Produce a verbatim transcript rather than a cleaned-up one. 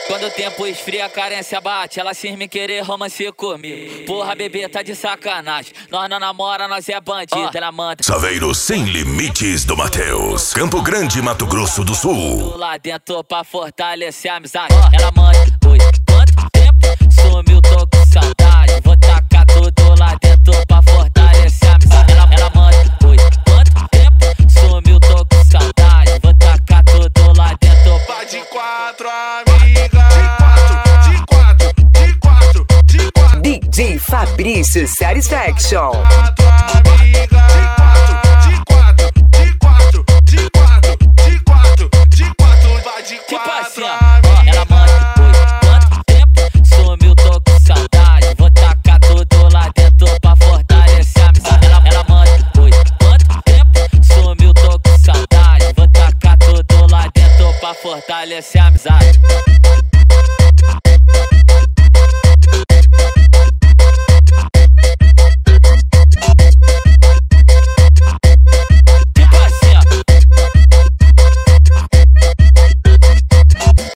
Quando o tempo esfria, a carência bate. Ela cisma em querer romance comigo. Porra, bebê, tá de sacanagem. Nós não namora, nós é bandido. Ela manda Saveiro Sem Limites do Matheus, Campo Grande, Mato Grosso do Sul. lá dentro pra fortalecer a amizade. Ela manda, oi, quanto tempo sumiu, tô com saudade. Vou tacar tudo lá dentro pra fortalecer a amizade. Ela, ela manda, oi, quanto tempo sumiu, tô com saudade. Vou tacar tudo lá dentro pra de quatro, amiga. De quatro, de quatro, de quatro. D J Fabrício Satisfaction. Quatro, amiga. De quatro, de quatro, de quatro, de quatro, de quatro. Vai de quatro, amiga. Ela manda, oi, quanto tempo sumiu, tô com saudade. Vou tacar tudo lá dentro pra fortalecer a amizade. Ela, ela manda, oi, quanto tempo sumiu, tô com saudade. Vou tacar tudo lá dentro pra fortalecer a